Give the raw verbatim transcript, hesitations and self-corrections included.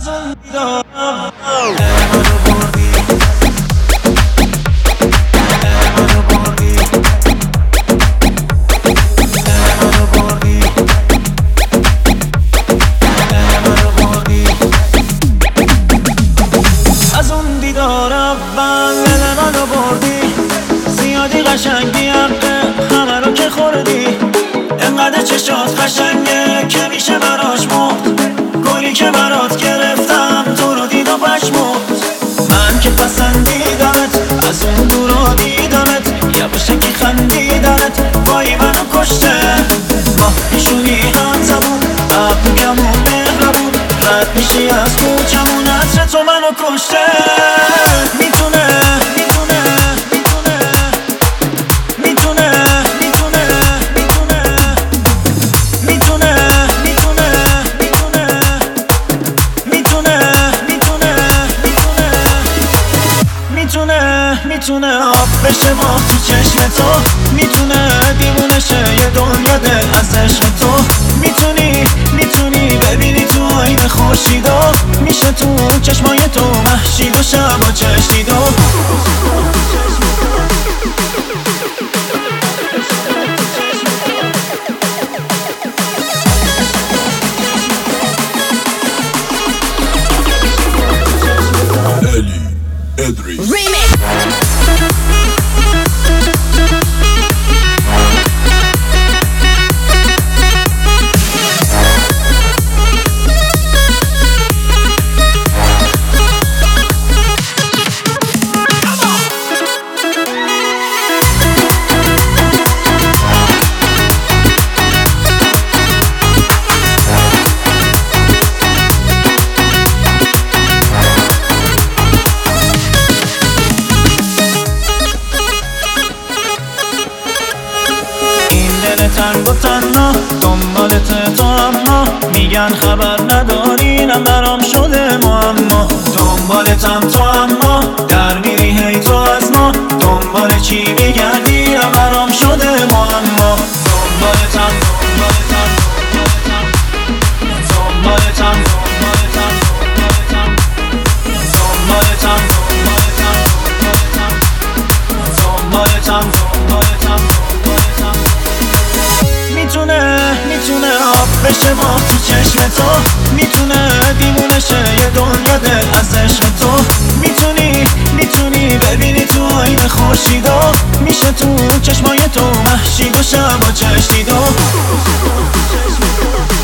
از اون دیدارم قشنگی حقه همه رو که خوردی، انقدر چشات قشنگه که میشه براش مرد. گلی که برات گرفتم تو رو دید و پشمرد. من که پسندیدمت از اون دورا دیدمت، یواشکی خندیدمت وای منو کشته. ماه پیشونی هم زبون ابرو کمون مهربون، رد میشی از کوچمون عطر تو منو کشته. میتونه میتونه آب بشه ما تو چشم تو، میتونه دیوونه شه یه دنیا دل از عشق تو. میتونی میتونی ببینی تو آینه خورشیدو، میشه تو چشمای تو مهشید و شب و چشیدو. Eli Edris Remix. تنگ و تنها دنبالت تو، اما میگن خبر ندارینم برام شده معما. دنبالتم تو اما در میری هی تو از ما، دنبال چی میگردیم برام شده معما. دنبالتم دنبالتم دنبالتم دنبالتم دنبالتم دنبالتم دنبالتم. میتونه میتونه آب بشه ما تو چشم تو، میتونه دیوونه شه یه دنیا دل از عشق تو. میتونی میتونی ببینی تو آینه خورشیدو، میشه تو چشمای تو مهشید و شب و چشیدو.